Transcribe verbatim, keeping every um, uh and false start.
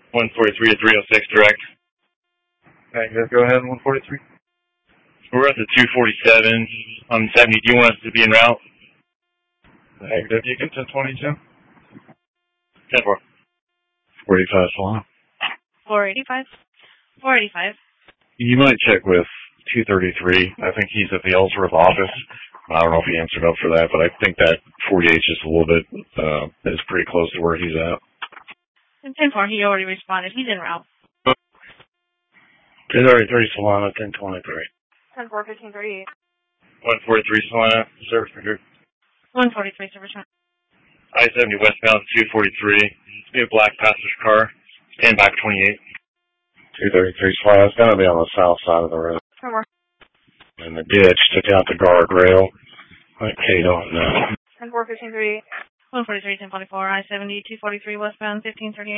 one forty-three to three oh six direct. Negative, go ahead, one forty-three. We're at the two forty-seven on seventy. Do you want us to be en route? Negative, you get to twenty-two. ten four. four eighty-five, Solana. four eighty-five. four eighty-five. You might check with two thirty-three. I think he's at the Ellsworth office. I don't know if he answered up for that, but I think that forty-eight is just a little bit, uh, is pretty close to where he's at. And ten four, he already responded. He's en route. two thirty-three, Solana, ten twenty-three. ten four, fifteen thirty-eight. one forty-three, Solana, service record. one forty-three, service record. I seventy westbound, two forty-three. It's be a black passenger car. Stand by for twenty-eight. two thirty-three, Solana, it's going to be on the south side of the road. ten four. And the ditch took out the guardrail. Like Kate don't know. ten four, fifteen thirty-eight. one forty-three, ten forty-four. I seventy, two forty-three westbound, fifteen thirty-eight.